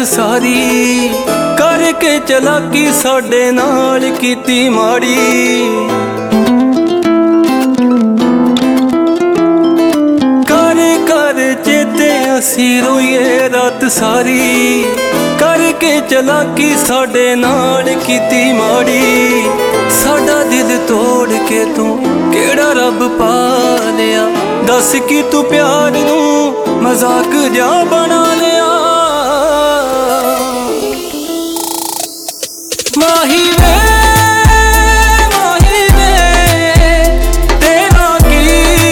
सारी करके चलाकी साडे नाल कीती माड़ी। कर कर चेते असी रोईए रात सारी करके चलाकी साडे नाल कीती माड़ी। साडा दिल तोड़ के तू केड़ा रब पा लिया, दस कि तू प्यार नू मजाक जा बना लिया। माही वे माही वे तेरा की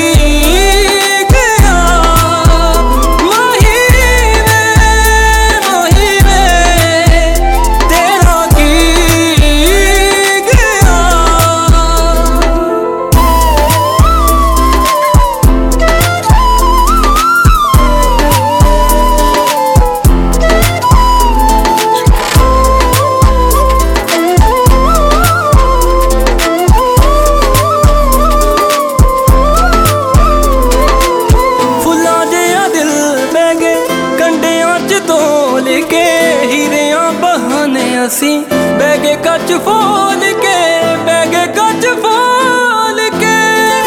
गया, माही वे तेरा की गया। असी बैगे कच फोल के बैगे कच फोल के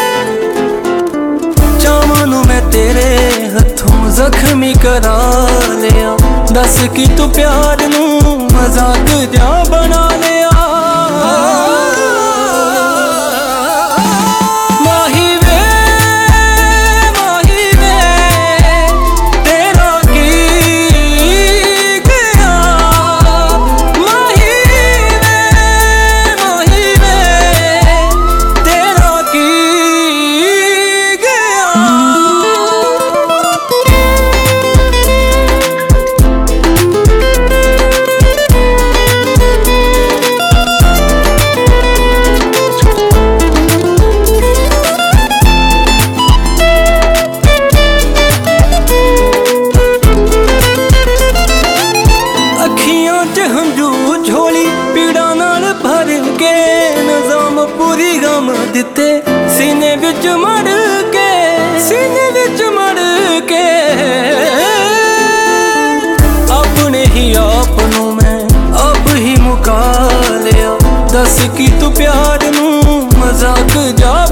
चावां मैं तेरे हथों जख्मी करा लिया, दस कि तू प्यार नू मजाक जा बना लिया। पूरी गम दिते सीने विच मड़ के, सीने विच मड़ के अपने ही आप नू मैं अब ही मुका लिया, दस कि तू प्यार नू मजाक जा